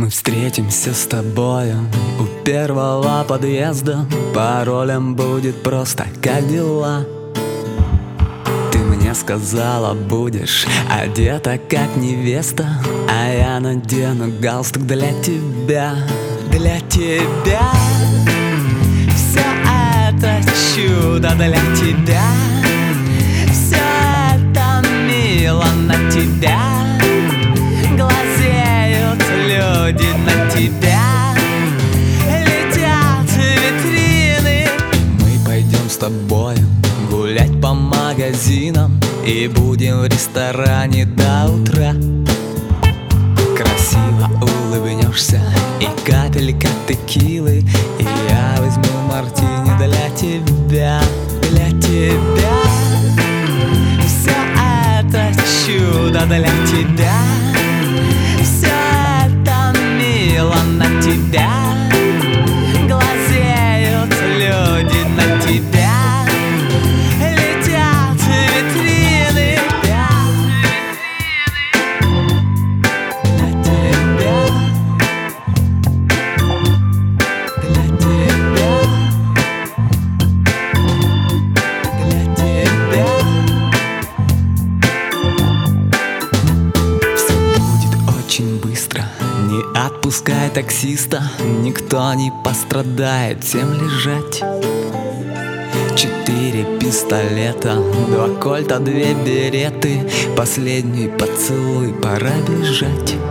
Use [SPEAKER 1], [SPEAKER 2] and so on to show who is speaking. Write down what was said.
[SPEAKER 1] Мы встретимся с тобою у первого подъезда. Паролем будет просто «Как дела?». Ты мне сказала, будешь одета как невеста, а я надену галстук для тебя. Для тебя все это чудо, для тебя все это мило, на тебя глазеют люди, на тебя летят витрины. Мы пойдем с тобой гулять по магазинам и будем в ресторане до утра. Красиво улыбнешься и капелька текилы, и я возьму мартини для тебя. Для тебя все это чудо, для тебя все это мило, на тебя глазеют люди, на тебя летят витрины. Для тебя, для тебя, для тебя. Все будет очень быстро, не отпускай таксиста, никто не пострадает, всем лежать. 4 пистолета, 2 кольта, 2 береты, последний поцелуй, пора бежать.